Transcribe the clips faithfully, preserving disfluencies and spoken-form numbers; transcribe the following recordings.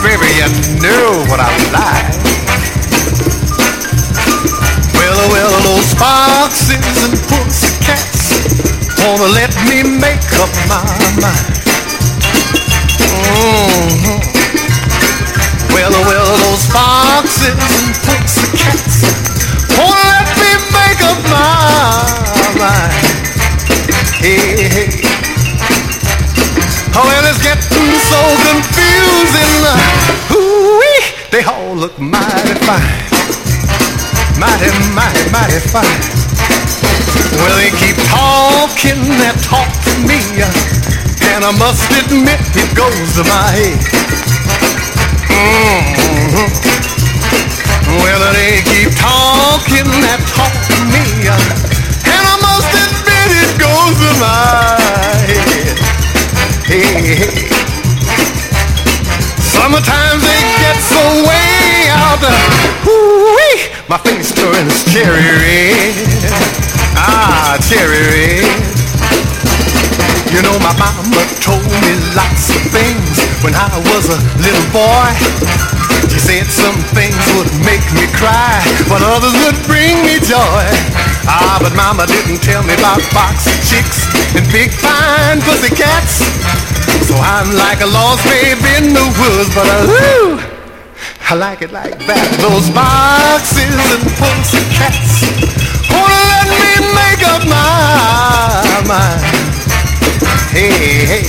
baby, you know what I like. Well, well, those foxes and pussycats wanna let me make up my mind. Mm-hmm. Well, well, those foxes and pussycats wanna let me make up my mind. Hey, hey. Oh, well, it's getting so confusing. Ooh-wee, they all look mighty fine. Mighty, mighty, mighty fine. Well, they keep talking that talk to me, and I must admit it goes to my head. Mm-hmm. Well, they keep talking that talk to me, and I must admit it goes to my head. Hey, hey. Sometimes they get so way out. Ooh-wee, my face turns cherry red. Ah, cherry red. You know my mama told me lots of things when I was a little boy. She said some things would make me cry, but others would bring me joy. Ah, but mama didn't tell me about boxy chicks and big fine pussy cats. So I'm like a lost babe in the woods, but uh, woo, I like it like that. Those boxes and pussy cats wanna let me make up my mind. Hey, hey.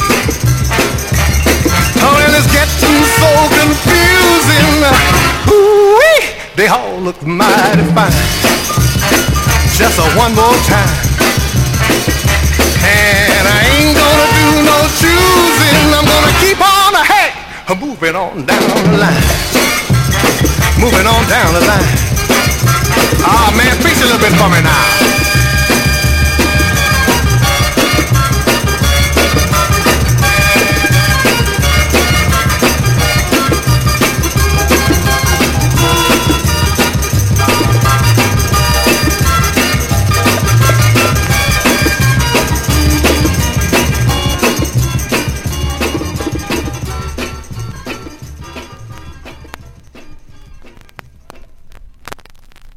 Oh, and it's getting so confusing. Ooh-wee, they all look mighty fine. Just a one more time, and I ain't gonna do no choosing. I'm gonna keep on, hey, moving on down the line, moving on down the line.